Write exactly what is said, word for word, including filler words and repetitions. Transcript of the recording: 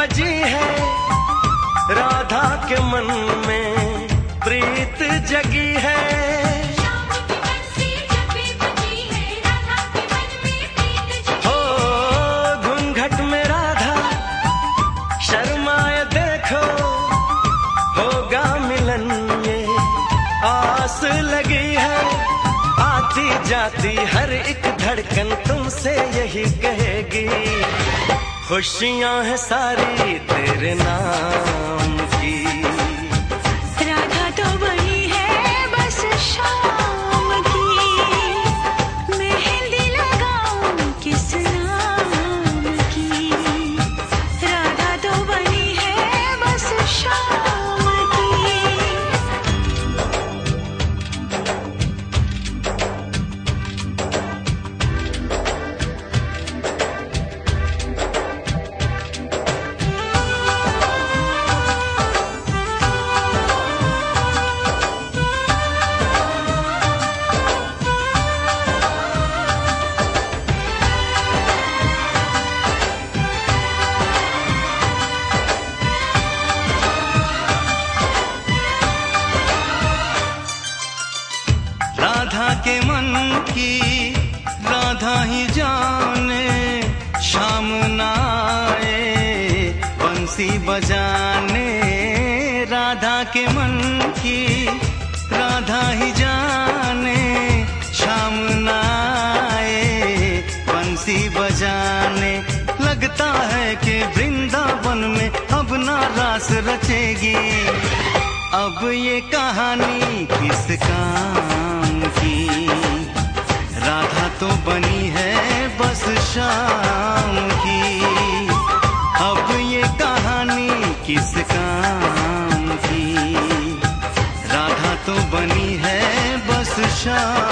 बजी है, राधा के मन में प्रीत जगी है। शाम की बंसी जब भी बजी है, राधा के मन में प्रीत जगी है। हो घूंघट में राधा शर्माए देखो, होगा मिलन ये आस लगी है। आती जाती हर एक धड़कन तुमसे यही कहेगी, खुशियां हैं सारी तेरे नाम की। राधा तो बनी है बस शाम की, मेहंदी लगाऊं किस नाम की। राधा तो बनी है बस शाम की। राधा के मन की राधा ही जाने, शाम ना आए बंसी बजाने। राधा के मन की राधा ही जाने, शाम ना आए बंसी बजाने। लगता है कि वृंदावन में अब ना रास रचेगी, अब ये कहानी किस काम की। राधा तो बनी है बस शाम की, अब ये कहानी किस काम की। राधा तो बनी है बस शाम